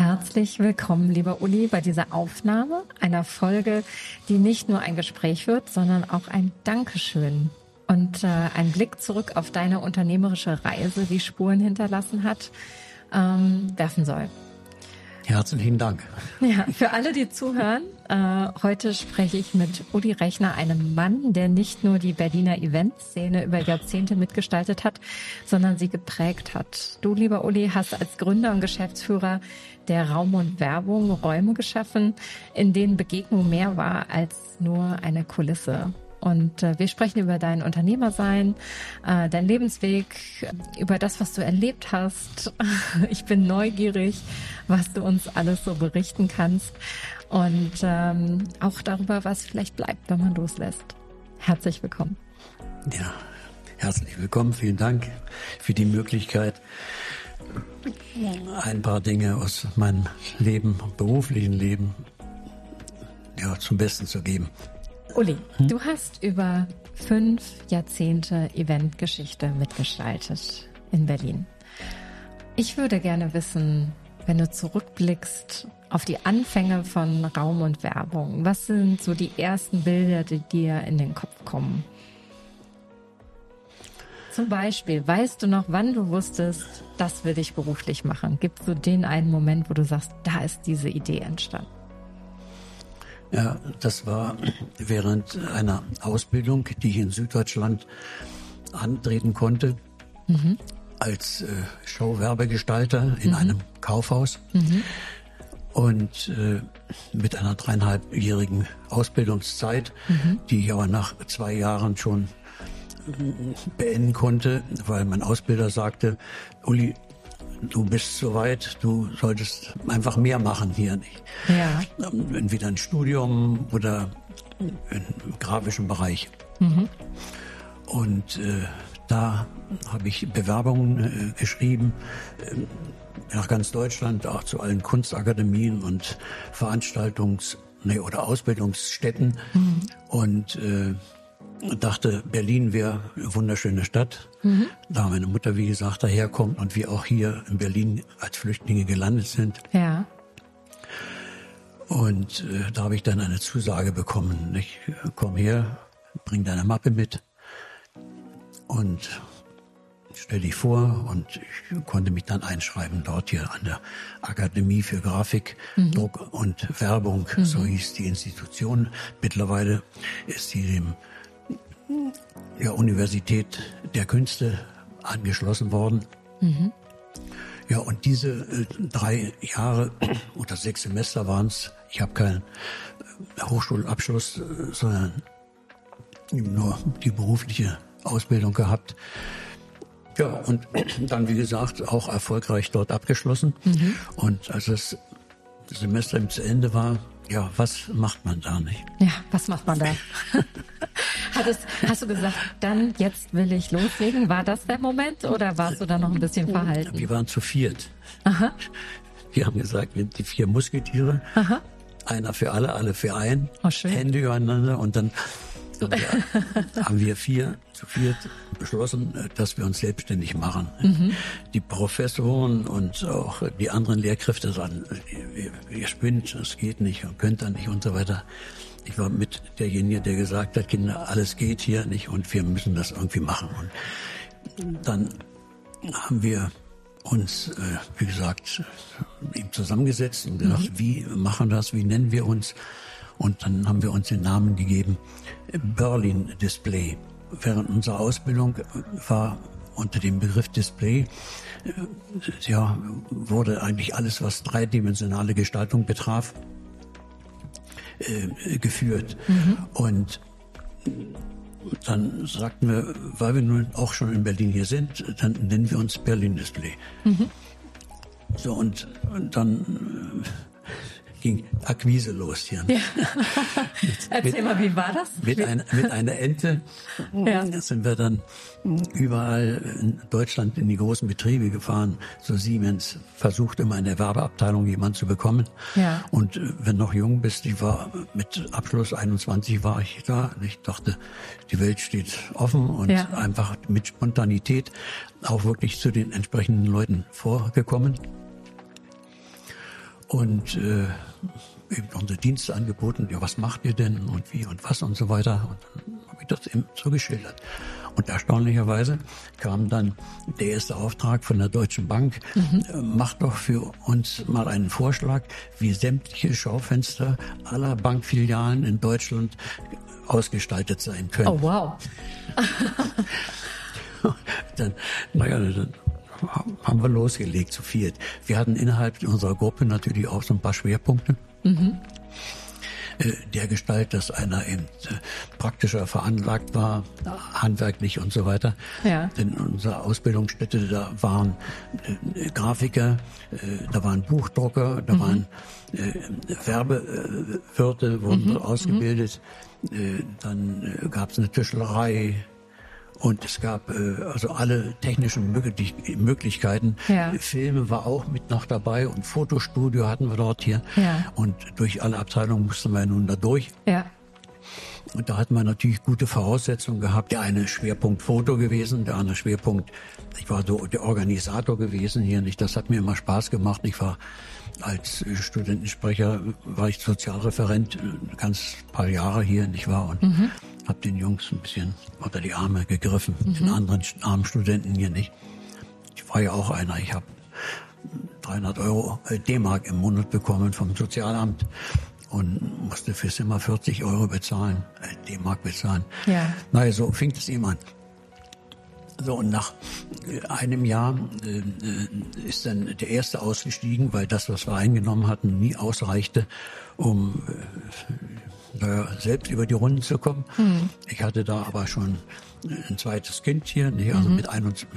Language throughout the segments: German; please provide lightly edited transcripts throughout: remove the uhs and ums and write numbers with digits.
Herzlich willkommen, lieber Uli, bei dieser Aufnahme einer Folge, die nicht nur ein Gespräch wird, sondern auch ein Dankeschön und ein Blick zurück auf deine unternehmerische Reise, die Spuren hinterlassen hat, werfen soll. Herzlichen Dank. Ja, für alle, die zuhören, heute spreche ich mit Uli Rechner, einem Mann, der nicht nur die Berliner Eventszene über Jahrzehnte mitgestaltet hat, sondern sie geprägt hat. Du, lieber Uli, hast als Gründer und Geschäftsführer der Raum und Werbung Räume geschaffen, in denen Begegnung mehr war als nur eine Kulisse. Und wir sprechen über dein Unternehmersein, dein Lebensweg, über das, was du erlebt hast. Ich bin neugierig, was du uns alles so berichten kannst und auch darüber, was vielleicht bleibt, wenn man loslässt. Herzlich willkommen. Ja, herzlich willkommen. Vielen Dank für die Möglichkeit, ein paar Dinge aus meinem Leben, beruflichen Leben, zum Besten zu geben. Uli, du hast über 5 Jahrzehnte Eventgeschichte mitgestaltet in Berlin. Ich würde gerne wissen, wenn du zurückblickst auf die Anfänge von Raum und Werbung, was sind so die ersten Bilder, die dir in den Kopf kommen? Zum Beispiel, weißt du noch, wann du wusstest, das will ich beruflich machen? Gibt es so den einen Moment, wo du sagst, da ist diese Idee entstanden? Ja, das war während einer Ausbildung, die ich in Süddeutschland antreten konnte, als Showwerbegestalter in einem Kaufhaus. Und mit einer 3,5-jährigen Ausbildungszeit, die ich aber nach 2 Jahren schon beenden konnte, weil mein Ausbilder sagte, Uli, du bist soweit, du solltest einfach mehr machen hier nicht. Ja. Entweder ein Studium oder im grafischen Bereich. Und da habe ich Bewerbungen geschrieben nach ganz Deutschland, auch zu allen Kunstakademien und oder Ausbildungsstätten. Und dachte, Berlin wäre eine wunderschöne Stadt. Da meine Mutter, wie gesagt, daherkommt und wir auch hier in Berlin als Flüchtlinge gelandet sind. Ja. Und da habe ich dann eine Zusage bekommen. Ich komm her, bring deine Mappe mit und stell dich vor. Und ich konnte mich dann einschreiben dort hier an der Akademie für Grafik, Druck und Werbung. So hieß die Institution. Mittlerweile ist sie dem Universität der Künste angeschlossen worden. Ja, und diese 3 Jahre oder 6 Semester waren es. Ich habe keinen Hochschulabschluss, sondern nur die berufliche Ausbildung gehabt. Ja, und dann, wie gesagt, auch erfolgreich dort abgeschlossen. Und als das Semester zu Ende war, ja, was macht man da nicht? Ja, was macht man da? Hast du gesagt, dann, jetzt will ich loslegen? War das der Moment oder warst du da noch ein bisschen verhalten? Wir waren zu 4. Aha. Wir haben gesagt, wir sind die 4 Musketiere. Aha. Einer für alle für einen. Oh, schön. Hände übereinander und dann haben wir zu 4 beschlossen, dass wir uns selbstständig machen. Die Professoren und auch die anderen Lehrkräfte sagen, ihr spinnt, das geht nicht und könnt dann nicht und so weiter. Ich war mit derjenige, der gesagt hat, Kinder, alles geht hier nicht und wir müssen das irgendwie machen. Und dann haben wir uns, wie gesagt, eben zusammengesetzt und gedacht, wie machen wir das, wie nennen wir uns? Und dann haben wir uns den Namen gegeben, Berlin Display. Während unserer Ausbildung war unter dem Begriff Display, wurde eigentlich alles, was dreidimensionale Gestaltung betraf, geführt. Und dann sagten wir, weil wir nun auch schon in Berlin hier sind, dann nennen wir uns Berlin Display. So, und dann ging Akquise los hier. Ja. Erzähl mal, wie war das? Mit einer Ente sind wir dann überall in Deutschland in die großen Betriebe gefahren. So Siemens versucht immer in der Werbeabteilung jemanden zu bekommen. Ja. Und wenn du noch jung bist, ich war mit Abschluss 21 war ich da. Und ich dachte, die Welt steht offen und einfach mit Spontanität auch wirklich zu den entsprechenden Leuten vorgekommen. und eben unsere Dienste angeboten. Ja, was macht ihr denn und wie und was und so weiter. Und dann habe ich das eben so geschildert. Und erstaunlicherweise kam dann der erste Auftrag von der Deutschen Bank, macht doch für uns mal einen Vorschlag, wie sämtliche Schaufenster aller Bankfilialen in Deutschland ausgestaltet sein können. Oh, wow. Dann haben wir losgelegt zu viert. Wir hatten innerhalb unserer Gruppe natürlich auch so ein paar Schwerpunkte. Der Gestalt, dass einer eben praktischer veranlagt war, handwerklich und so weiter. Ja. Denn unsere Ausbildungsstätte, da waren Grafiker, da waren Buchdrucker, da waren Werbewirte, wurden ausgebildet. Dann gab es eine Tischlerei. Und es gab also alle technischen Möglichkeiten. Ja. Filme war auch mit noch dabei und Fotostudio hatten wir dort hier. Ja. Und durch alle Abteilungen mussten wir nun da durch. Ja. Und da hatten wir natürlich gute Voraussetzungen gehabt. Der eine Schwerpunkt Foto gewesen, der andere Schwerpunkt, ich war so der Organisator gewesen hier. Nicht, das hat mir immer Spaß gemacht. Ich war als Studentensprecher, war ich Sozialreferent ganz paar Jahre hier, nicht wahr? Und habe den Jungs ein bisschen unter die Arme gegriffen, den anderen armen Studenten hier nicht. Ich war ja auch einer. Ich habe 300 D-Mark im Monat bekommen vom Sozialamt und musste fürs Zimmer 40 € bezahlen, D-Mark bezahlen. Ja. Naja, so fing es ihm an. So, und nach einem Jahr ist dann der erste ausgestiegen, weil das, was wir eingenommen hatten, nie ausreichte, um selbst über die Runden zu kommen. Ich hatte da aber schon ein zweites Kind hier. Also mit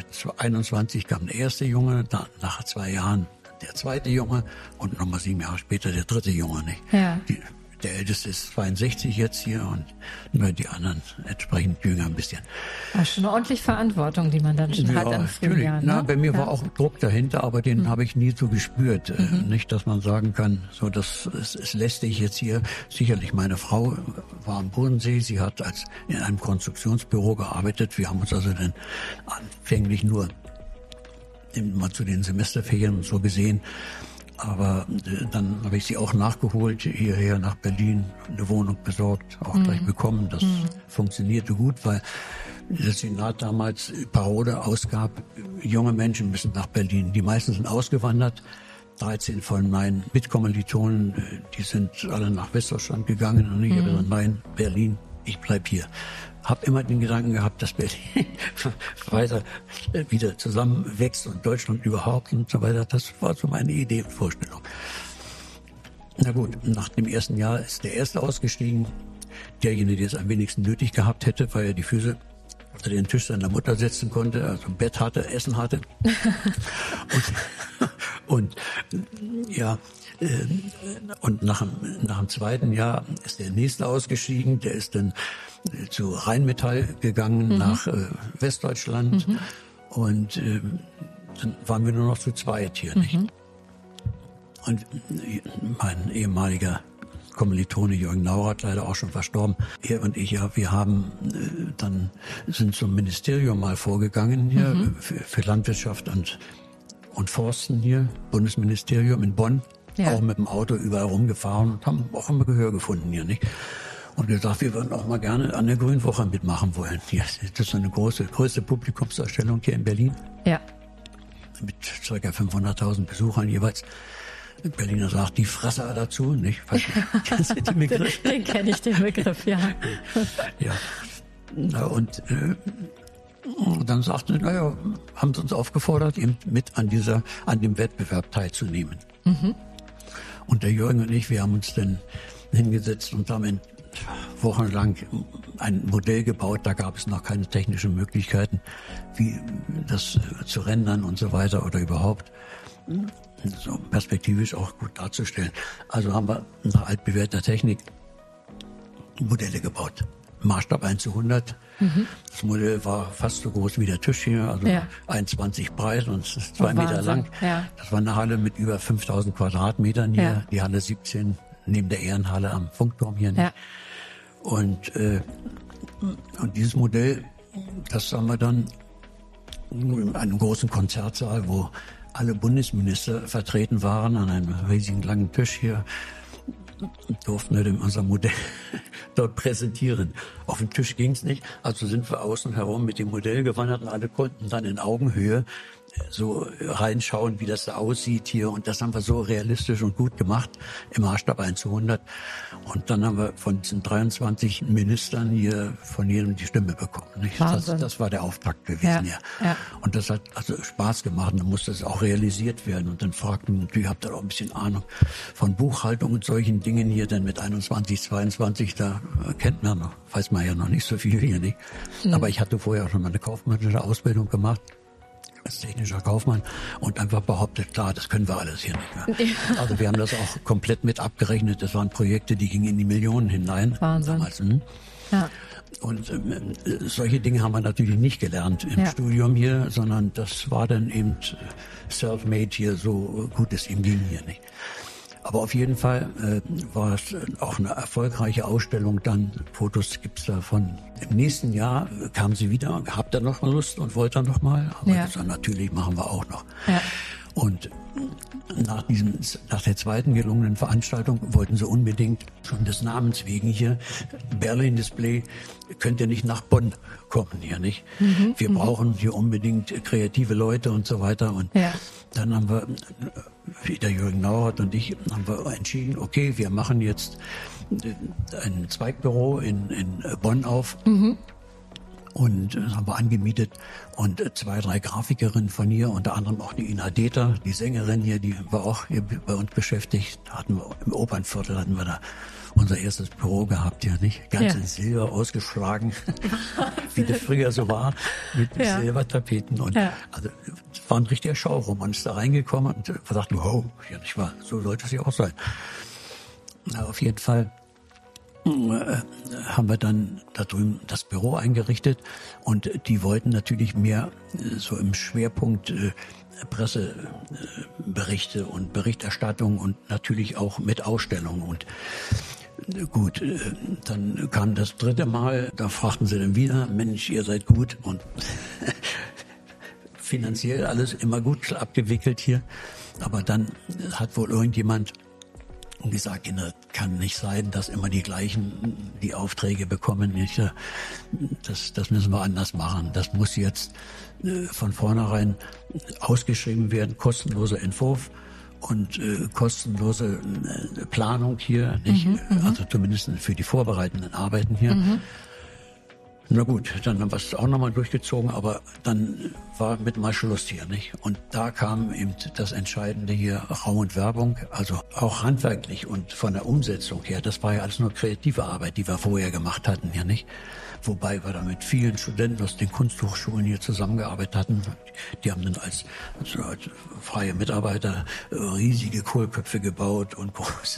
21 kam der erste Junge, dann nach 2 Jahren der zweite Junge und nochmal 7 Jahre später der dritte Junge. Nicht? Ja. Der Älteste ist 62 jetzt hier und die anderen entsprechend jünger ein bisschen. Das ist schon eine ordentliche Verantwortung, die man dann schon hat in frühen Jahren. Na, ne? bei mir war auch Druck dahinter, aber den habe ich nie so gespürt. Nicht, dass man sagen kann, so das es lästig jetzt hier. Sicherlich, meine Frau war am Bodensee, sie hat in einem Konstruktionsbüro gearbeitet. Wir haben uns also dann anfänglich nur mal zu den Semesterferien und so gesehen. Aber dann habe ich sie auch nachgeholt, hierher nach Berlin, eine Wohnung besorgt, auch gleich bekommen. Das funktionierte gut, weil das Senat damals Parole ausgab, junge Menschen müssen nach Berlin. Die meisten sind ausgewandert. 13 von meinen Mitkommilitonen, die sind alle nach Westdeutschland gegangen und ich habe gesagt, nein, Berlin, ich bleib hier. Habe immer den Gedanken gehabt, dass Berlin weiter wieder zusammenwächst und Deutschland überhaupt und so weiter. Das war so meine Idee und Vorstellung. Na gut, nach dem ersten Jahr ist der Erste ausgestiegen. Derjenige, der es am wenigsten nötig gehabt hätte, weil er die Füße unter den Tisch seiner Mutter setzen konnte, also ein Bett hatte, Essen hatte. Und nach dem zweiten Jahr ist der Nächste ausgestiegen. Der ist dann zu Rheinmetall gegangen nach Westdeutschland. Und dann waren wir nur noch zu zweit hier, nicht? Und mein ehemaliger Kommilitone Jürgen Naurath, leider auch schon verstorben. Er und ich, wir haben sind zum Ministerium mal vorgegangen hier für Landwirtschaft und Forsten hier, Bundesministerium in Bonn, auch mit dem Auto überall rumgefahren und haben auch immer Gehör gefunden hier, nicht? Und gesagt, wir würden auch mal gerne an der Grünwoche mitmachen wollen. Ja, das ist eine größte Publikumsdarstellung hier in Berlin. Ja. Mit ca. 500.000 Besuchern jeweils. Berliner sagt die Fresser dazu, nicht? Kennst du den Begriff? Den kenne ich, den Begriff, ja. Ja. Und dann sagte, haben sie uns aufgefordert, eben mit an dem Wettbewerb teilzunehmen. Und der Jürgen und ich, wir haben uns dann hingesetzt und haben wochenlang ein Modell gebaut. Da gab es noch keine technischen Möglichkeiten, wie das zu rendern und so weiter oder überhaupt so perspektivisch auch gut darzustellen. Also haben wir nach altbewährter Technik Modelle gebaut. Maßstab 1:100. Das Modell war fast so groß wie der Tisch hier, also 1,20 breit und 2 Meter lang. Ja. Das war eine Halle mit über 5.000 Quadratmetern hier. Ja. Die Halle 17 neben der Ehrenhalle am Funkturm hier. Ja. Und dieses Modell, das haben wir dann in einem großen Konzertsaal, wo alle Bundesminister vertreten waren an einem riesigen langen Tisch hier, durften wir unser Modell dort präsentieren. Auf den Tisch ging's nicht, also sind wir außen herum mit dem Modell gewandert und alle konnten dann in Augenhöhe so reinschauen, wie das da aussieht hier. Und das haben wir so realistisch und gut gemacht im Maßstab 1:100. Und dann haben wir von diesen 23 Ministern hier von jedem die Stimme bekommen. Nicht? Das war der Auftakt gewesen. Ja. Und das hat also Spaß gemacht. Und dann musste es auch realisiert werden. Und dann fragten natürlich, habt ihr auch ein bisschen Ahnung von Buchhaltung und solchen Dingen hier, denn mit 21, 22, da weiß man ja noch nicht so viel hier nicht. Aber ich hatte vorher schon mal eine kaufmännische Ausbildung gemacht als technischer Kaufmann und einfach behauptet, klar, das können wir alles hier nicht mehr. Ja. Also wir haben das auch komplett mit abgerechnet. Das waren Projekte, die gingen in die Millionen hinein. Wahnsinn. Damals, Ja. Und solche Dinge haben wir natürlich nicht gelernt im Studium hier, sondern das war dann eben self-made hier, so gut es ihm ging hier nicht. Aber auf jeden Fall war es auch eine erfolgreiche Ausstellung dann. Fotos gibt's davon. Im nächsten Jahr kam sie wieder, habt ihr noch Lust und wollt ihr noch mal? Aber das natürlich machen wir auch noch. Ja. Und nach der zweiten gelungenen Veranstaltung wollten sie unbedingt schon des Namens wegen hier Berlin Display, könnt ihr nicht nach Bonn kommen hier, nicht? Wir brauchen hier unbedingt kreative Leute und so weiter. Und dann haben wir, der Jürgen Nauert und ich, haben wir entschieden, okay, wir machen jetzt ein Zweigbüro in Bonn auf. Und das haben wir angemietet und 2, 3 Grafikerinnen von hier, unter anderem auch die Ina Deter, die Sängerin hier, die war auch hier bei uns beschäftigt. Hatten wir im Opernviertel hatten wir da unser erstes Büro gehabt, ja nicht? Ganz in Silber ausgeschlagen, wie das früher so war, mit Silbertapeten. Und also es war ein richtiger Showroom. Man ist da reingekommen und wir dachten, wow, ja nicht wahr, so sollte es ja auch sein. Na, auf jeden Fall haben wir dann da drüben das Büro eingerichtet und die wollten natürlich mehr so im Schwerpunkt Presseberichte und Berichterstattung und natürlich auch mit Ausstellungen. Und gut, dann kam das 3. Mal, da fragten sie dann wieder, Mensch, ihr seid gut und finanziell alles immer gut abgewickelt hier. Aber dann hat wohl irgendjemand gesagt, kann nicht sein, dass immer die gleichen die Aufträge bekommen. Nicht? Das müssen wir anders machen. Das muss jetzt von vornherein ausgeschrieben werden, kostenloser Entwurf und kostenlose Planung hier, nicht? Also zumindest für die vorbereitenden Arbeiten hier. Na gut, dann haben wir es auch nochmal durchgezogen, aber dann war mit mal Schluss hier, nicht? Und da kam eben das Entscheidende hier, Raum und Werbung, also auch handwerklich und von der Umsetzung her, das war ja alles nur kreative Arbeit, die wir vorher gemacht hatten, ja nicht? Wobei wir da mit vielen Studenten aus den Kunsthochschulen hier zusammengearbeitet hatten. Die haben dann als freie Mitarbeiter riesige Kohlköpfe gebaut und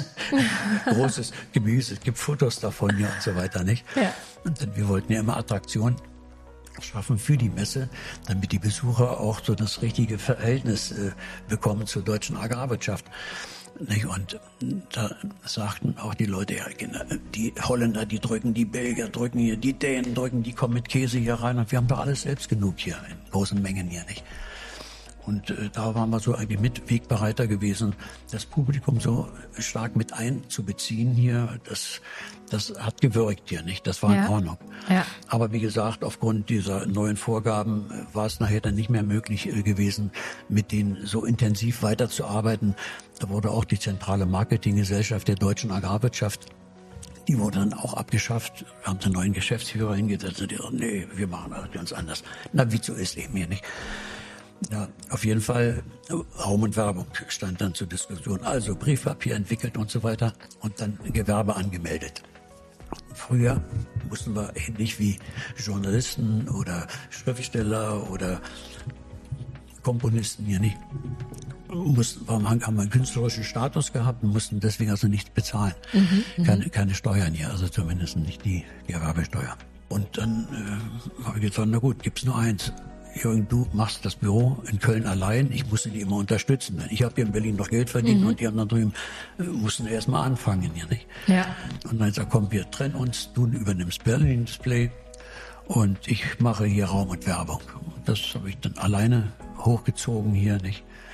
großes Gemüse. Es gibt Fotos davon hier und so weiter, nicht? Ja. Und dann, wir wollten ja immer Attraktion schaffen für die Messe, damit die Besucher auch so das richtige Verhältnis bekommen zur deutschen Agrarwirtschaft. Und da sagten auch die Leute, ja, die Holländer, die drücken, die Belgier drücken hier, die Dänen drücken, die kommen mit Käse hier rein und wir haben doch alles selbst genug hier, in großen Mengen hier, nicht? Und da waren wir so eigentlich mit Wegbereiter gewesen, das Publikum so stark mit einzubeziehen hier, das hat gewirkt hier, nicht? Das war in Ordnung. Ja. Aber wie gesagt, aufgrund dieser neuen Vorgaben war es nachher dann nicht mehr möglich gewesen, mit denen so intensiv weiterzuarbeiten. Da wurde auch die zentrale Marketinggesellschaft der deutschen Agrarwirtschaft, die wurde dann auch abgeschafft. Wir haben einen neuen Geschäftsführer hingesetzt und die sagten, nee, wir machen das ganz anders. Na, wie so ist eben hier nicht. Ja, auf jeden Fall Raum und Werbung stand dann zur Diskussion. Also Briefpapier entwickelt und so weiter und dann Gewerbe angemeldet. Früher mussten wir ähnlich wie Journalisten oder Schriftsteller oder Komponisten hier nicht, haben einen künstlerischen Status gehabt und mussten deswegen also nichts bezahlen. Keine Steuern hier, also zumindest nicht die Gewerbesteuer. Und dann habe ich gesagt, na gut, gibt's nur eins. Jürgen, du machst das Büro in Köln allein, ich musste die immer unterstützen. Ich habe hier in Berlin noch Geld verdient und die haben da drüben, mussten erst mal anfangen hier, nicht? Ja. Und dann sagt, komm, wir trennen uns, du übernimmst Berlin Display und ich mache hier Raum und Werbung. Und das habe ich dann alleine hochgezogen hier, nicht?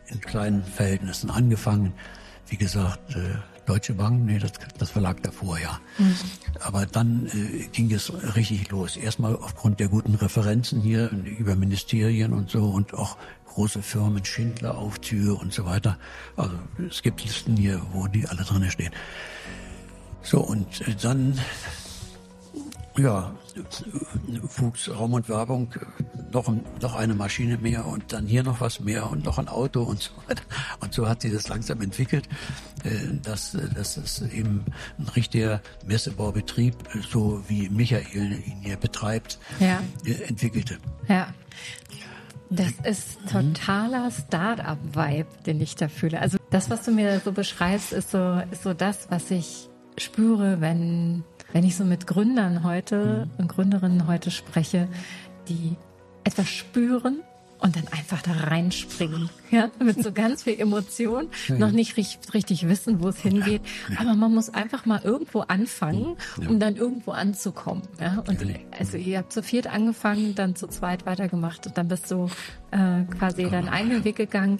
in kleinen Verhältnissen angefangen. Wie gesagt, Deutsche Bank, nee, das Verlag davor, ja. Aber dann ging es richtig los. Erstmal aufgrund der guten Referenzen hier über Ministerien und so und auch große Firmen, Schindler, Aufzüge und so weiter. Also es gibt Listen hier, wo die alle drin stehen. So, und dann, ja, wuchs Raum und Werbung, noch eine Maschine mehr und dann hier noch was mehr und noch ein Auto und so weiter. Und so hat sich das langsam entwickelt, dass es eben ein richtiger Messebaubetrieb, so wie Michael ihn hier betreibt, entwickelte. Ja. Das ist totaler Start-up-Vibe, den ich da fühle. Also das, was du mir so beschreibst, ist so das, was ich spüre, wenn ich so mit Gründern heute und Gründerinnen heute spreche, die etwas spüren und dann einfach da reinspringen, ja, mit so ganz viel Emotion, noch nicht richtig wissen, wo es hingeht, aber man muss einfach mal irgendwo anfangen, um dann irgendwo anzukommen, ja. Und also ihr habt zu viert angefangen, dann zu zweit weitergemacht und dann bist du quasi deinen eigenen Weg gegangen.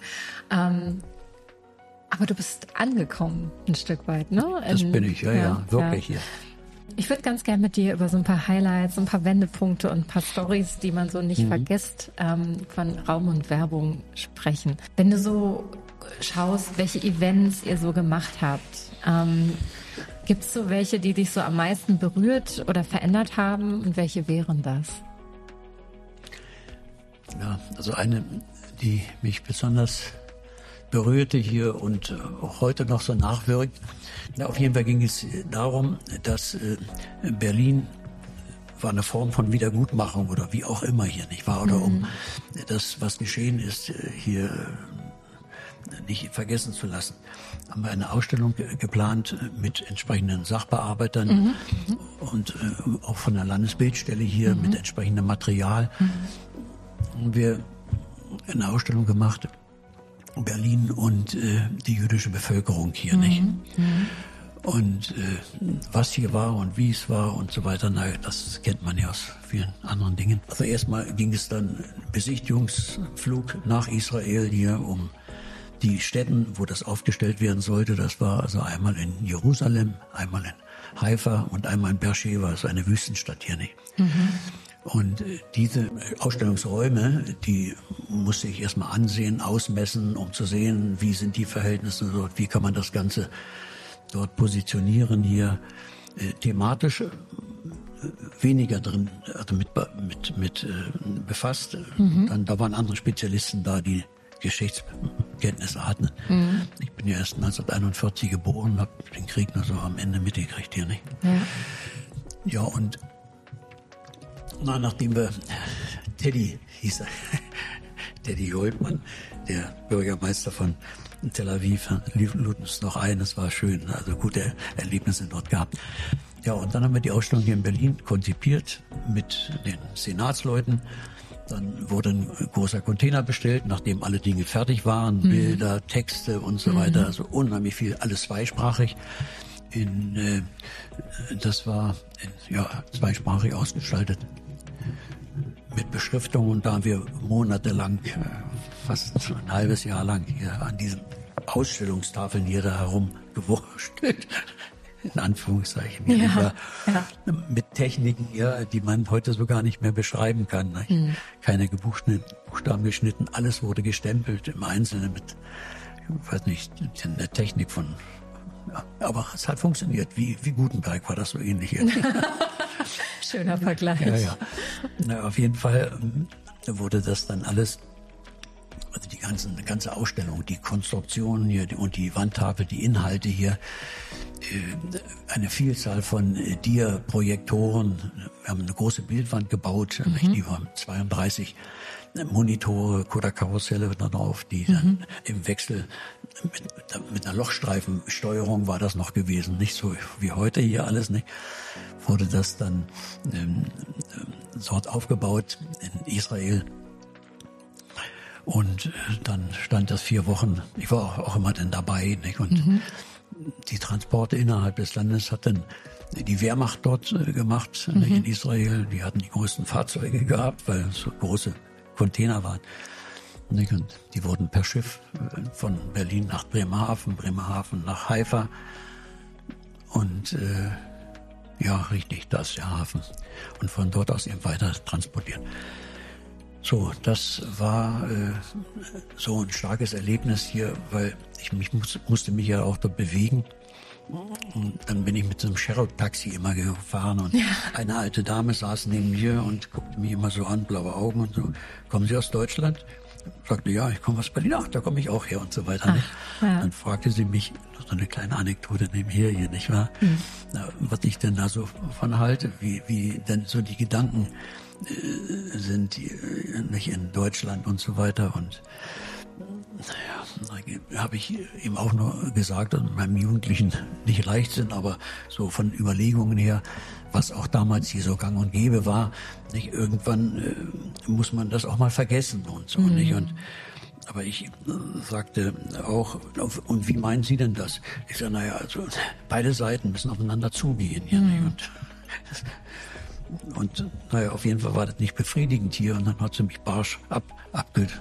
Aber du bist angekommen ein Stück weit, ne? Das bin ich, ja, wirklich hier. Ich würde ganz gern mit dir über so ein paar Highlights, ein paar Wendepunkte und ein paar Storys, die man so nicht vergisst, von Raum und Werbung sprechen. Wenn du so schaust, welche Events ihr so gemacht habt, gibt es so welche, die dich so am meisten berührt oder verändert haben und welche wären das? Ja, also eine, die mich besonders berührte hier und auch heute noch so nachwirkt. Ja, auf jeden Fall ging es darum, dass Berlin war eine Form von Wiedergutmachung oder wie auch immer hier, nicht wahr? Oder um das, was geschehen ist, hier nicht vergessen zu lassen. Haben wir eine Ausstellung geplant mit entsprechenden Sachbearbeitern und auch von der Landesbildstelle hier mit entsprechendem Material. Haben wir eine Ausstellung gemacht, Berlin und die jüdische Bevölkerung hier, nicht? Und was hier war und wie es war und so weiter, das kennt man ja aus vielen anderen Dingen. Also erstmal ging es dann Besichtigungsflug nach Israel hier, um die Städten, wo das aufgestellt werden sollte. Das war also einmal in Jerusalem, einmal in Haifa und einmal in Beersheba, also eine Wüstenstadt hier, nicht? Und diese Ausstellungsräume, die musste ich erstmal ansehen, ausmessen, um zu sehen, wie sind die Verhältnisse dort, wie kann man das Ganze dort positionieren hier. Thematisch weniger drin, also mit befasst. Dann, da waren andere Spezialisten da, die Geschichtskenntnisse hatten. Ich bin ja erst 1941 geboren, habe den Krieg nur so am Ende mitgekriegt hier, nicht? Ja, und nachdem wir Teddy hieß er, Teddy Goldmann, der Bürgermeister von Tel Aviv, lud uns noch ein, es war schön, also gute Erlebnisse dort gehabt. Ja, und dann haben wir die Ausstellung hier in Berlin konzipiert mit den Senatsleuten. Dann wurde ein großer Container bestellt, nachdem alle Dinge fertig waren, Bilder, Texte und so weiter, also unheimlich viel, alles zweisprachig. Das war zweisprachig ausgestaltet mit Beschriftung und da haben wir monatelang, fast ein halbes Jahr lang hier an diesen Ausstellungstafeln hier da herumgewurschtelt, in Anführungszeichen, mit Techniken, die man heute so gar nicht mehr beschreiben kann. Keine Buchstaben geschnitten, alles wurde gestempelt im Einzelnen mit, ich weiß nicht, der Technik von. Ja, aber es hat funktioniert. Wie Gutenberg war das so ähnlich. Schöner Vergleich. Ja. Na, auf jeden Fall wurde das dann alles, also die ganze Ausstellung, die Konstruktion hier und die Wandtafel, die Inhalte hier, eine Vielzahl von Dia-Projektoren. Wir haben eine große Bildwand gebaut, die war 32 Monitore, Kodak-Karusselle da drauf, die dann im Wechsel mit einer Lochstreifensteuerung war das noch gewesen, nicht so wie heute hier alles, nicht? Wurde das dann dort aufgebaut in Israel. Und dann stand das 4 Wochen, ich war auch immer dann dabei, nicht? Und die Transporte innerhalb des Landes hat dann die Wehrmacht dort gemacht, in Israel. Die hatten die größten Fahrzeuge gehabt, weil es so große Container waren. Nicht? Und die wurden per Schiff von Berlin nach Bremerhaven, Bremerhaven nach Haifa. Und ja, richtig, da ist der Hafen. Und von dort aus eben weiter transportiert. So, das war so ein starkes Erlebnis hier, weil ich musste mich ja auch dort bewegen. Und dann bin ich mit so einem Sheriff-Taxi immer gefahren und eine alte Dame saß neben mir und guckte mich immer so an, blaue Augen und so. Kommen Sie aus Deutschland? Sagte, ja, ich komme aus Berlin. Ach, da komme ich auch her und so weiter. Ja. Dann fragte sie mich, so eine kleine Anekdote nebenher hier, nicht wahr? Was ich denn da so von halte, wie denn so die Gedanken sind, die, nicht in Deutschland und so weiter. Und naja, habe ich ihm auch nur gesagt, und meinem Jugendlichen nicht leicht sind, aber so von Überlegungen her, was auch damals hier so gang und gäbe war, nicht irgendwann muss man das auch mal vergessen und so, nicht? Und aber ich sagte auch, und wie meinen Sie denn das? Ich sage, naja, also beide Seiten müssen aufeinander zugehen hier, nicht? Und naja, auf jeden Fall war das nicht befriedigend hier, und dann hat sie mich barsch abgedacht,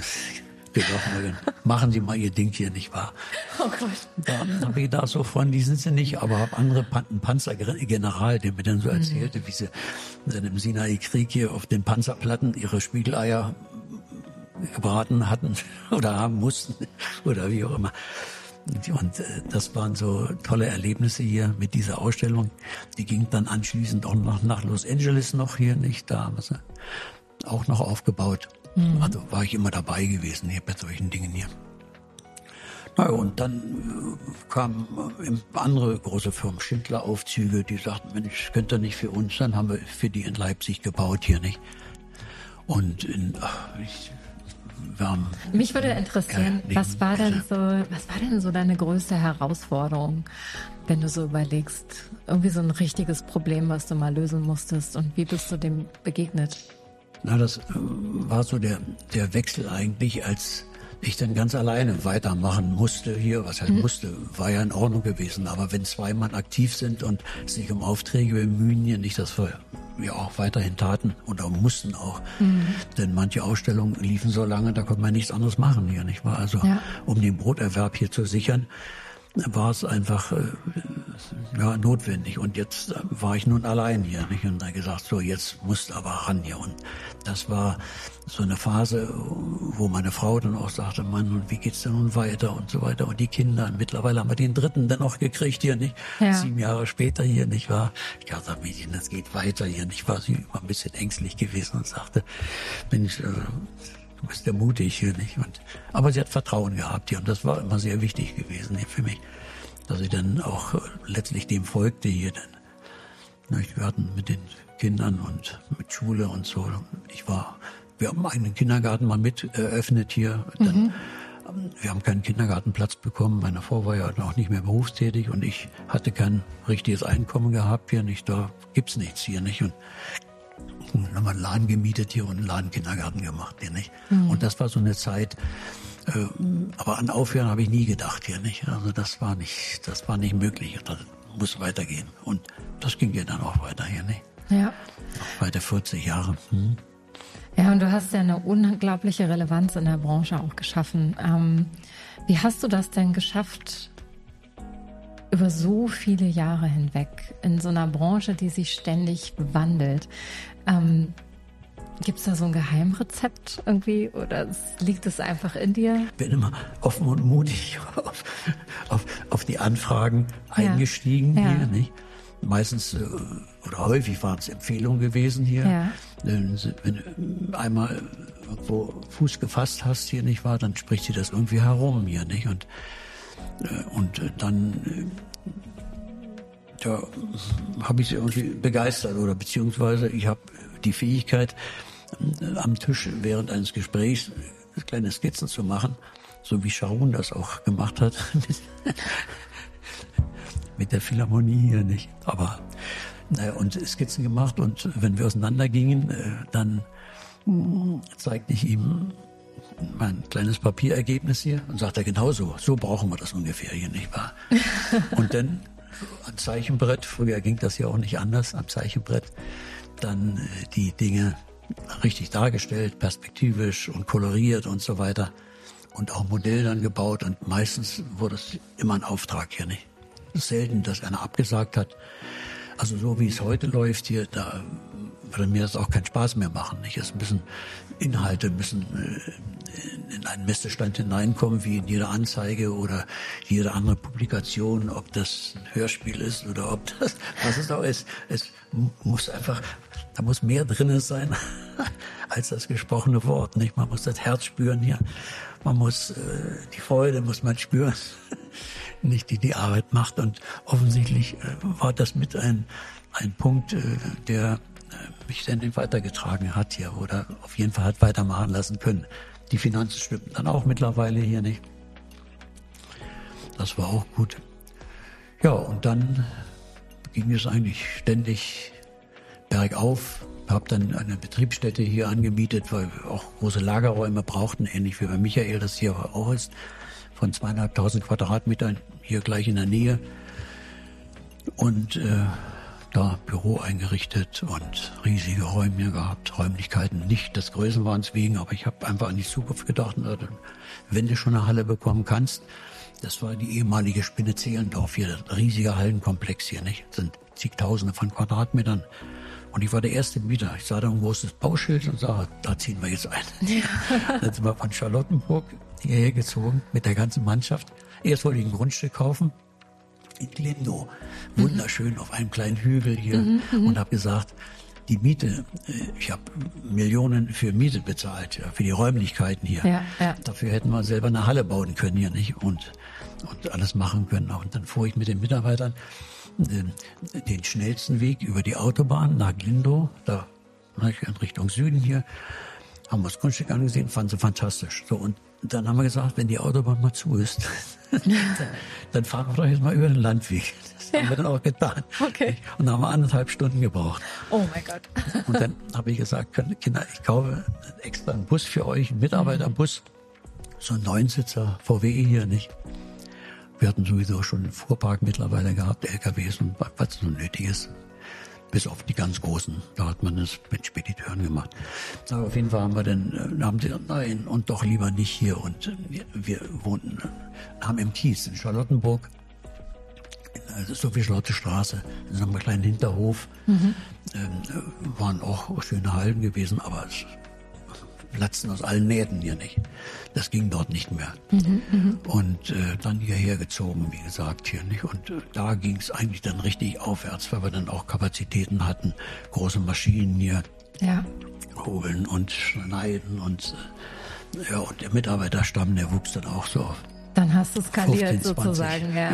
machen Sie mal Ihr Ding hier, nicht wahr? Oh Gott. Da habe ich gedacht, so freundlich sind sie nicht, aber habe andere einen Panzergeneral, der mir dann so erzählte, wie sie dann im Sinai-Krieg hier auf den Panzerplatten ihre Spiegeleier gebraten hatten oder haben mussten oder wie auch immer. Und das waren so tolle Erlebnisse hier mit dieser Ausstellung. Die ging dann anschließend auch noch nach Los Angeles noch hier, nicht? Da haben wir sie auch noch aufgebaut. Also war ich immer dabei gewesen hier bei solchen Dingen hier. Naja, und dann kamen andere große Firmen, Schindler-Aufzüge, die sagten, Mensch, könnt ihr nicht für uns, dann haben wir für die in Leipzig gebaut hier, nicht? Und mich würde interessieren, was war denn so deine größte Herausforderung, wenn du so überlegst, irgendwie so ein richtiges Problem, was du mal lösen musstest, und wie bist du dem begegnet? Na, das war so der Wechsel eigentlich, als ich dann ganz alleine weitermachen musste hier. Was heißt musste, war ja in Ordnung gewesen. Aber wenn zwei Mann aktiv sind und sich um Aufträge bemühen, hier nicht, dass wir ja auch weiterhin taten oder mussten auch. Denn manche Ausstellungen liefen so lange, da konnte man nichts anderes machen hier, nicht wahr? Also um den Broterwerb hier zu sichern, war es einfach notwendig. Und jetzt war ich nun allein hier, nicht? Und da gesagt, so jetzt musst du aber ran hier. Und das war so eine Phase, wo meine Frau dann auch sagte, Mann, und wie geht's denn nun weiter und so weiter. Und die Kinder, und mittlerweile haben wir den dritten dann auch gekriegt hier, nicht? 7 Jahre später hier, nicht wahr? Ich dachte, Mädchen, das geht weiter hier, nicht wahr? Sie war ein bisschen ängstlich gewesen und sagte, Mensch, du bist ja mutig hier, nicht? Aber sie hat Vertrauen gehabt hier, und das war immer sehr wichtig gewesen hier für mich, dass ich dann auch letztlich dem folgte hier. Denn wir hatten mit den Kindern und mit Schule und so, wir haben einen eigenen Kindergarten mal mit eröffnet hier. Dann, wir haben keinen Kindergartenplatz bekommen. Meine Frau war ja auch nicht mehr berufstätig und ich hatte kein richtiges Einkommen gehabt hier, nicht? Da gibt's nichts hier, nicht? Und dann haben wir einen Laden gemietet hier und einen Ladenkindergarten gemacht hier, nicht? Und das war so eine Zeit, aber an Aufhören habe ich nie gedacht hier, nicht? Also das war nicht möglich. Das muss weitergehen. Und das ging ja dann auch weiter hier, nicht? Ja. Weiter 40 Jahre. Ja, und du hast ja eine unglaubliche Relevanz in der Branche auch geschaffen. Wie hast du das denn geschafft, über so viele Jahre hinweg, in so einer Branche, die sich ständig wandelt? Gibt es da so ein Geheimrezept irgendwie, oder liegt es einfach in dir? Ich bin immer offen und mutig auf die Anfragen eingestiegen hier, nicht? Meistens oder häufig waren es Empfehlungen gewesen hier. Ja. Wenn du einmal irgendwo Fuß gefasst hast hier, nicht wahr, dann spricht sie das irgendwie herum hier, nicht? Und dann habe ich sie irgendwie begeistert, oder beziehungsweise ich habe die Fähigkeit, am Tisch während eines Gesprächs kleine Skizzen zu machen, so wie Sharon das auch gemacht hat mit der Philharmonie hier, nicht? Aber und Skizzen gemacht, und wenn wir auseinandergingen, dann zeigte ich ihm mein kleines Papierergebnis hier und sagte, genau so brauchen wir das ungefähr hier, nicht wahr? Und dann am Zeichenbrett, früher ging das ja auch nicht anders, am Zeichenbrett dann die Dinge richtig dargestellt, perspektivisch und koloriert und so weiter. Und auch Modell dann gebaut und meistens wurde es immer ein Auftrag hier, nicht? Es ist selten, dass einer abgesagt hat. Also so wie es heute läuft hier, da würde mir das auch keinen Spaß mehr machen, nicht? Es müssen Inhalte müssen in einen Messestand hineinkommen, wie in jede Anzeige oder jede andere Publikation, ob das ein Hörspiel ist oder ob das, was es auch ist. Es muss einfach, da muss mehr drin sein als das gesprochene Wort, nicht? Man muss das Herz spüren hier. Man muss, die Freude muss man spüren, nicht die Arbeit macht. Und offensichtlich war das mit ein Punkt, der mich dann weitergetragen hat hier oder auf jeden Fall hat weitermachen lassen können. Die Finanzen stimmten dann auch mittlerweile hier nicht. Das war auch gut. Ja, und dann ging es eigentlich ständig bergauf. Ich habe dann eine Betriebsstätte hier angemietet, weil wir auch große Lagerräume brauchten, ähnlich wie bei Michael das hier auch ist, von 2.500 Quadratmetern hier gleich in der Nähe. Und da Büro eingerichtet und riesige Räume gehabt, Räumlichkeiten, nicht des Größenwahns wegen, aber ich habe einfach an die Zukunft gedacht, wenn du schon eine Halle bekommen kannst, das war die ehemalige Spinne Zehlendorf hier, das riesige Hallenkomplex hier, nicht? Das sind zigtausende von Quadratmetern. Und ich war der erste Mieter. Ich sah da ein großes Bauschild und sah, da ziehen wir jetzt ein. Ja. Dann sind wir von Charlottenburg hierher gezogen mit der ganzen Mannschaft. Erst wollte ich ein Grundstück kaufen in Glindow. Wunderschön auf einem kleinen Hügel hier. Und habe gesagt, die Miete, ich habe Millionen für Miete bezahlt, ja, für die Räumlichkeiten hier. Ja, ja. Dafür hätten wir selber eine Halle bauen können hier, nicht? Und alles machen können. Und dann fuhr ich mit den Mitarbeitern den schnellsten Weg über die Autobahn nach Glindow, da in Richtung Süden hier, haben wir das Grundstück angesehen, fanden sie fantastisch. So, und dann haben wir gesagt, wenn die Autobahn mal zu ist, dann fahren wir doch jetzt mal über den Landweg. Das haben wir dann auch getan. Okay. Und dann haben wir 1,5 Stunden gebraucht. Oh mein Gott. Und dann habe ich gesagt, Kinder, ich kaufe extra einen Bus für euch, einen Mitarbeiterbus, so ein 9-Sitzer VW hier, nicht? Wir hatten sowieso schon einen Fuhrpark mittlerweile gehabt, LKWs und was so nötig ist. Bis auf die ganz großen. Da hat man es mit Spediteuren gemacht. Aber auf jeden Fall haben sie gesagt, nein, und doch lieber nicht hier. Und wir wohnten, haben im Kiez in Charlottenburg, in der Sophie-Schlotte-Straße, in so einem kleinen Hinterhof, waren auch schöne Hallen gewesen, aber es platzten aus allen Nähten hier nicht. Das ging dort nicht mehr. Und dann hierher gezogen, wie gesagt, hier nicht. Und da ging es eigentlich dann richtig aufwärts, weil wir dann auch Kapazitäten hatten, große Maschinen hier, hobeln und schneiden und und der Mitarbeiterstamm, der wuchs dann auch so auf. Dann hast du skaliert 15, sozusagen, ja.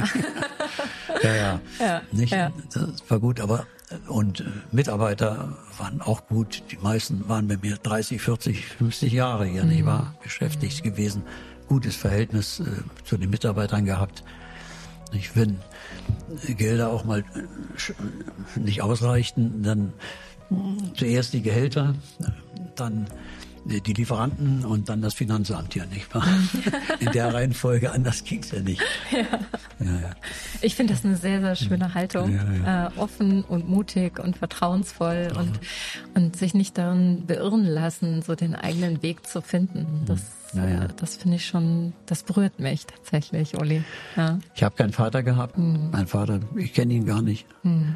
ja. Nicht? Ja. Das war gut, aber und Mitarbeiter waren auch gut. Die meisten waren bei mir 30, 40, 50 Jahre hier. Ich war beschäftigt gewesen. Gutes Verhältnis zu den Mitarbeitern gehabt. Wenn Gelder auch mal nicht ausreichten, dann zuerst die Gehälter, dann die Lieferanten und dann das Finanzamt hier, nicht wahr? In der Reihenfolge, anders ging's ja nicht. Ja. Ich finde das eine sehr, sehr schöne Haltung. Offen und mutig und vertrauensvoll und sich nicht darin beirren lassen, so den eigenen Weg zu finden. Das finde ich schon, das berührt mich tatsächlich, Uli. Ja. Ich habe keinen Vater gehabt. Mein Vater, ich kenne ihn gar nicht.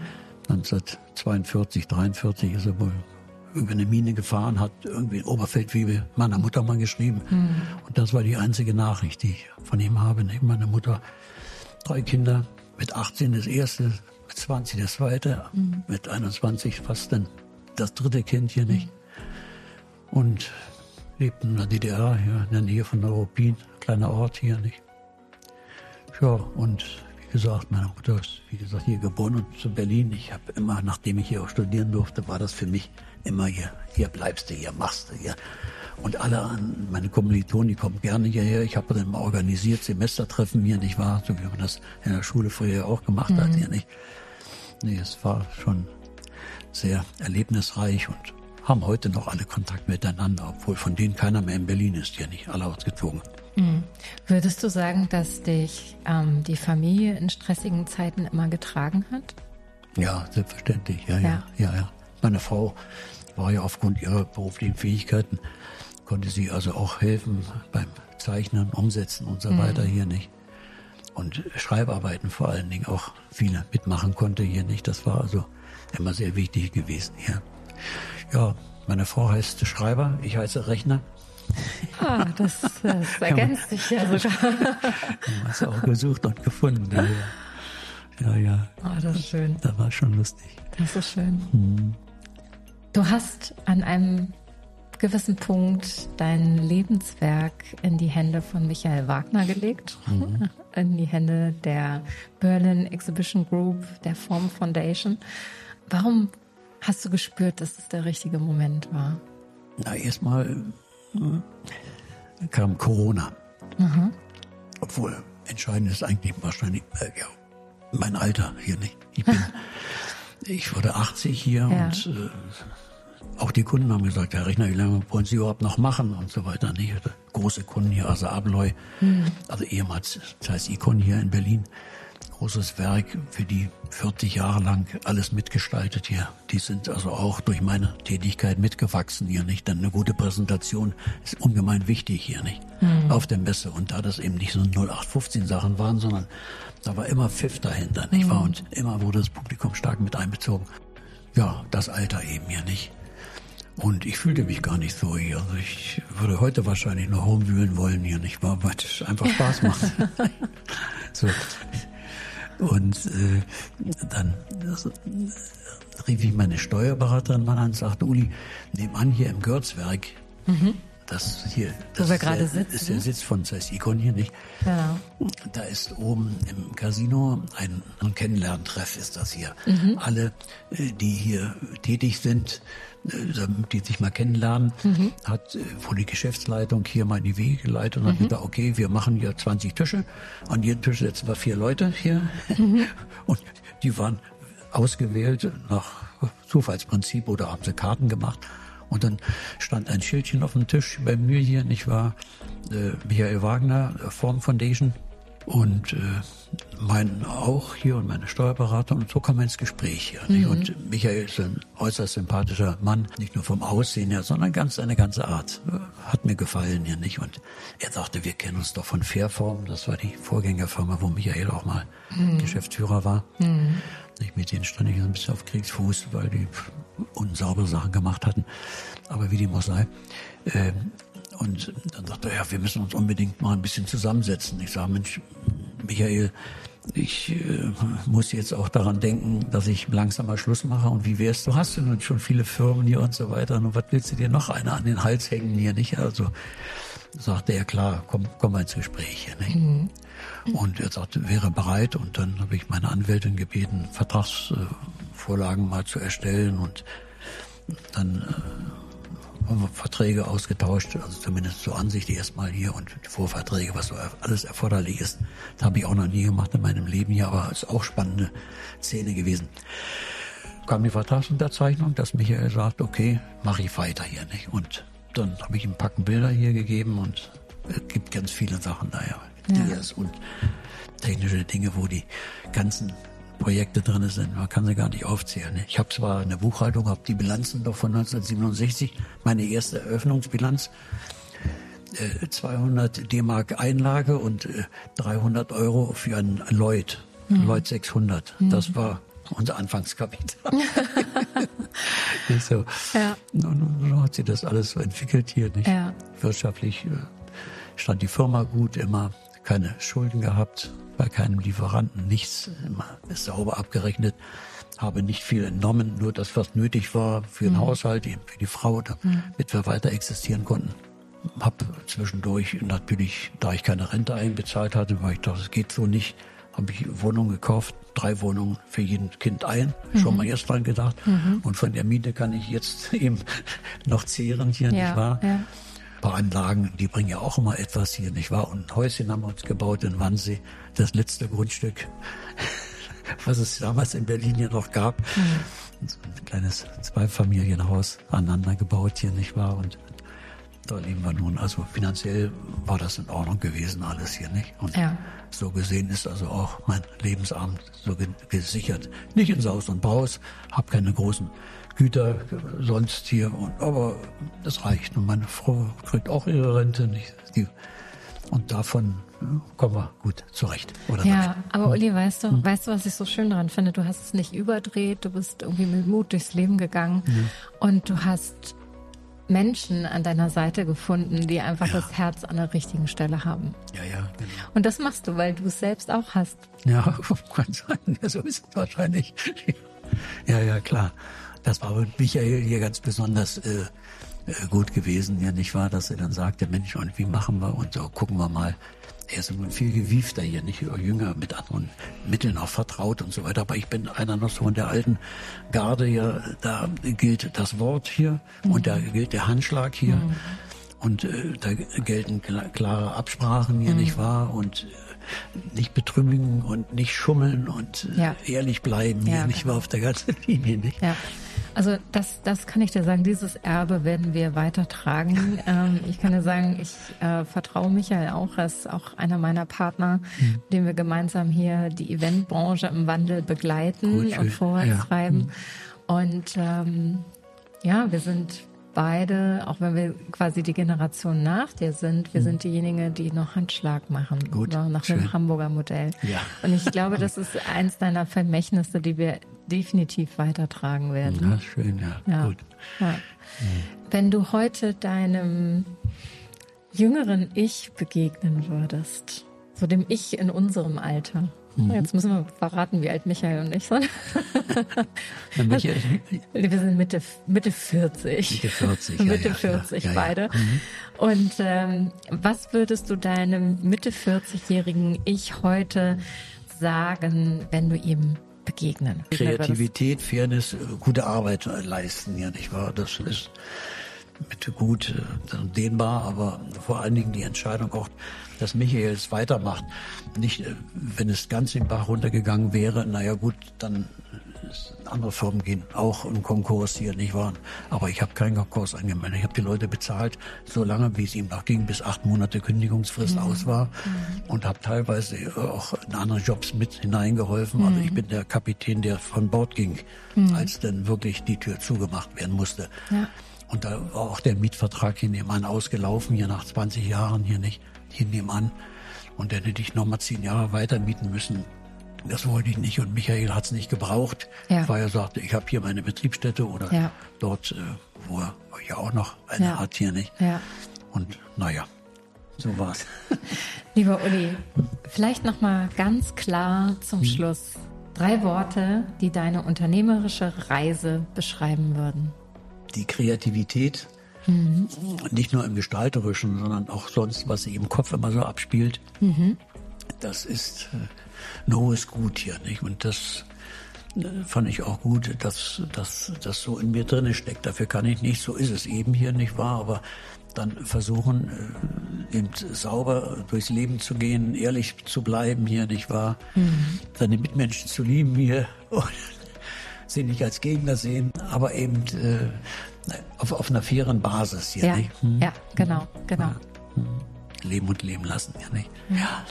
1942, 43 ist er wohl über eine Mine gefahren, hat irgendwie in Oberfeldwebel meiner Mutter mal geschrieben. Und das war die einzige Nachricht, die ich von ihm habe. Meine Mutter, 3 Kinder, mit 18 das erste, mit 20 das zweite, mit 21 fast dann das 3. Kind hier nicht. Und lebten in der DDR, hier in der Nähe von Neuruppin, kleiner Ort hier nicht. Ja, und wie gesagt, meine Mutter ist, hier geboren und zu Berlin. Ich habe immer, nachdem ich hier auch studieren durfte, war das für mich immer hier bleibst du, hier machst du, hier. Und alle meine Kommilitonen, die kommen gerne hierher. Ich habe dann mal organisiert Semestertreffen hier, nicht wahr? So wie man das in der Schule früher auch gemacht hat, hier nicht. Nee, es war schon sehr erlebnisreich und haben heute noch alle Kontakt miteinander, obwohl von denen keiner mehr in Berlin ist, hier nicht, alle ausgezogen. Würdest du sagen, dass dich die Familie in stressigen Zeiten immer getragen hat? Ja, selbstverständlich, ja. Meine Frau war ja aufgrund ihrer beruflichen Fähigkeiten, konnte sie also auch helfen beim Zeichnen, Umsetzen und so weiter hier nicht. Und Schreibarbeiten vor allen Dingen auch viele mitmachen konnte hier nicht. Das war also immer sehr wichtig gewesen hier. Ja, meine Frau heißt Schreiber, ich heiße Rechner. Ah, das ergänzt sich ja sogar. Du hast auch gesucht und gefunden. Ja. Oh, das ist schön. Das war schon lustig. Das ist schön. Du hast an einem gewissen Punkt dein Lebenswerk in die Hände von Michael Wagner gelegt, in die Hände der Berlin Exhibition Group, der Form Foundation. Warum hast du gespürt, dass es der richtige Moment war? Na, erstmal kam Corona. Obwohl, entscheidend ist eigentlich wahrscheinlich mein Alter hier nicht. Ich wurde 80 hier und auch die Kunden haben gesagt, Herr Rechner, wie lange wollen Sie überhaupt noch machen und so weiter. Ich hatte große Kunden hier, also Abloy, also ehemals Zeiss Ikon hier in Berlin. Großes Werk, für die 40 Jahre lang alles mitgestaltet hier. Die sind also auch durch meine Tätigkeit mitgewachsen hier, nicht? Denn eine gute Präsentation ist ungemein wichtig hier, nicht? Auf der Messe. Und da das eben nicht so 0815 Sachen waren, sondern da war immer Pfiff dahinter, nicht wahr? Und immer wurde das Publikum stark mit einbezogen. Ja, das Alter eben hier, nicht? Und ich fühlte mich gar nicht so hier. Also ich würde heute wahrscheinlich noch rumwühlen wollen hier, nicht wahr? Weil es einfach Spaß macht. So. Und dann rief ich meine Steuerberaterin mal an und sagte, Uli, nebenan hier im Görzwerk, das hier, das wo wir gerade sitzen, ist der Sitz von Zeiss Ikon hier, nicht? Ja. Da ist oben im Casino ein Kennenlerntreff ist das hier. Alle, die hier tätig sind, damit die sich mal kennenlernen, hat vor die Geschäftsleitung hier mal in die Wege geleitet und hat gesagt, okay, wir machen hier 20 Tische. An jedem Tisch setzen wir 4 Leute hier. Und die waren ausgewählt nach Zufallsprinzip oder haben sie Karten gemacht. Und dann stand ein Schildchen auf dem Tisch bei mir hier, nicht wahr? Michael Wagner, Form Foundation. Und meinen auch hier und meine Steuerberater. Und so kam man ins Gespräch hier. Nicht? Und Michael ist ein äußerst sympathischer Mann, nicht nur vom Aussehen her, sondern seine ganze Art. Hat mir gefallen hier, nicht? Und er sagte, wir kennen uns doch von Fairform. Das war die Vorgängerfirma, wo Michael auch mal Geschäftsführer war. Mit denen stand ich ein bisschen auf Kriegsfuß, weil die unsaubere Sachen gemacht hatten. Aber wie dem auch sei. Und dann sagte er, ja, wir müssen uns unbedingt mal ein bisschen zusammensetzen. Ich sage, Mensch, Michael, ich muss jetzt auch daran denken, dass ich langsam mal Schluss mache. Und wie wär's, du hast ja nun schon viele Firmen hier und so weiter. Und was willst du dir noch einer an den Hals hängen hier, nicht? Also sagte er, klar, komm mal ins Gespräch hier, nicht? Und er sagte, wäre bereit. Und dann habe ich meine Anwältin gebeten, Vertragsvorlagen mal zu erstellen. Und dann haben wir Verträge ausgetauscht, also zumindest zur Ansicht erstmal hier und Vorverträge, was so alles erforderlich ist. Das habe ich auch noch nie gemacht in meinem Leben hier, aber es ist auch spannende Szene gewesen. Kam die Vertragsunterzeichnung, dass Michael sagt, okay, mache ich weiter hier, nicht? Und dann habe ich ihm Packen Bilder hier gegeben und es gibt ganz viele Sachen da, Dias und technische Dinge, wo die ganzen Projekte drin sind, man kann sie gar nicht aufzählen. Ich habe zwar eine Buchhaltung, habe die Bilanzen doch von 1967, meine erste Eröffnungsbilanz, 200 D-Mark Einlage und 300 Euro für ein Lloyd 600. Das war unser Anfangskapital. Nicht so. Ja. Nun hat sie das alles so entwickelt hier, nicht? Ja. Wirtschaftlich stand die Firma gut, immer keine Schulden gehabt, bei keinem Lieferanten, nichts, immer ist sauber abgerechnet, habe nicht viel entnommen, nur das, was nötig war für den Haushalt, eben für die Frau, damit wir weiter existieren konnten. Hab zwischendurch natürlich, da ich keine Rente einbezahlt hatte, weil ich dachte, das geht so nicht, habe ich Wohnungen gekauft, 3 Wohnungen für jeden Kind ein, schon mal erst dran gedacht. Und von der Miete kann ich jetzt eben noch zehren hier, nicht wahr? Ja. Ein paar Anlagen, die bringen ja auch immer etwas hier, nicht wahr? Und ein Häuschen haben wir uns gebaut in Wannsee, das letzte Grundstück, was es damals in Berlin ja noch gab. So ein kleines Zweifamilienhaus aneinander gebaut hier, nicht wahr? Und da leben wir nun. Also finanziell war das in Ordnung gewesen, alles hier, nicht? Und so gesehen ist also auch mein Lebensabend so gesichert. Nicht in Saus und Braus, habe keine großen Güter sonst hier, aber das reicht. Und meine Frau kriegt auch ihre Rente, nicht? Und davon kommen wir gut zurecht. Oder ja, aber Uli, weißt du, was ich so schön daran finde? Du hast es nicht überdreht, du bist irgendwie mit Mut durchs Leben gegangen und du hast Menschen an deiner Seite gefunden, die einfach das Herz an der richtigen Stelle haben. Ja, genau. Und das machst du, weil du es selbst auch hast. Ja, kann sein. Ja, so ist es wahrscheinlich. Ja, klar. Das war mit Michael hier ganz besonders gut gewesen, ja, nicht wahr, dass er dann sagte, Mensch, und wie machen wir und so, gucken wir mal. Er ist immer viel gewiefter hier, nicht jünger, mit anderen Mitteln auch vertraut und so weiter. Aber ich bin einer noch so von der alten Garde hier, da gilt das Wort hier und da gilt der Handschlag hier. Und da gelten klare Absprachen hier, nicht wahr? Und nicht betrügen und nicht schummeln und ehrlich bleiben hier, nicht wahr, auf der ganzen Linie, nicht? Ja. Also das kann ich dir sagen, dieses Erbe werden wir weitertragen. Ich kann dir sagen, ich vertraue Michael auch, er ist auch einer meiner Partner, mit dem wir gemeinsam hier die Eventbranche im Wandel begleiten und vorwärts treiben. Und wir sind beide, auch wenn wir quasi die Generation nach dir sind, wir sind diejenigen, die noch Handschlag machen, nach dem Hamburger Modell. Ja. Und ich glaube, das ist eins deiner Vermächtnisse, die wir definitiv weitertragen werden. Ja, schön, gut. Ja. Wenn du heute deinem jüngeren Ich begegnen würdest, so dem Ich in unserem Alter, jetzt müssen wir verraten, wie alt Michael und ich sind. Wir sind Mitte 40. Mitte 40 beide. Und was würdest du deinem Mitte 40-jährigen Ich heute sagen, wenn du ihm begegnen? Kreativität, Fairness, gute Arbeit leisten, ja, nicht wahr? Das ist mit gut dehnbar, aber vor allen Dingen die Entscheidung auch, dass Michael es weitermacht. Nicht, wenn es ganz im Bach runtergegangen wäre, naja gut, dann andere Firmen gehen auch im Konkurs hier, nicht wahr? Aber ich habe keinen Konkurs angemeldet. Ich habe die Leute bezahlt, so lange, wie es ihm noch ging, bis 8 Monate Kündigungsfrist aus war. Und habe teilweise auch in andere Jobs mit hineingeholfen. Also ich bin der Kapitän, der von Bord ging, als dann wirklich die Tür zugemacht werden musste. Ja. Und da war auch der Mietvertrag hier nebenan ausgelaufen, hier nach 20 Jahren hier nicht, hier nebenan. Und dann hätte ich nochmal 10 Jahre weiter mieten müssen. Das wollte ich nicht und Michael hat es nicht gebraucht, weil er sagte, ich habe hier meine Betriebsstätte oder dort, wo er ja auch noch eine hat hier, nicht. Ja. Und naja, so war's. Lieber Uli, vielleicht nochmal ganz klar zum Schluss 3 Worte, die deine unternehmerische Reise beschreiben würden. Die Kreativität, nicht nur im Gestalterischen, sondern auch sonst, was sich im Kopf immer so abspielt, das ist ein hohes Gut hier, nicht? Und das fand ich auch gut, dass das so in mir drin steckt. Dafür kann ich nicht, so ist es eben hier, nicht wahr? Aber dann versuchen, eben sauber durchs Leben zu gehen, ehrlich zu bleiben hier, nicht wahr? Seine Mitmenschen zu lieben hier und sie nicht als Gegner sehen, aber eben auf einer fairen Basis hier, nicht? Ja, genau. Leben und leben lassen, ja, nicht? Ja.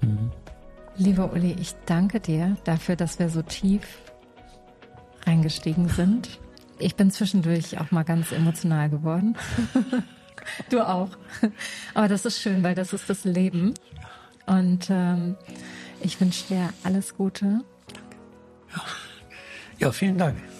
Lieber Uli, ich danke dir dafür, dass wir so tief reingestiegen sind. Ich bin zwischendurch auch mal ganz emotional geworden. Du auch. Aber das ist schön, weil das ist das Leben. Und ich wünsche dir alles Gute. Ja, vielen Dank.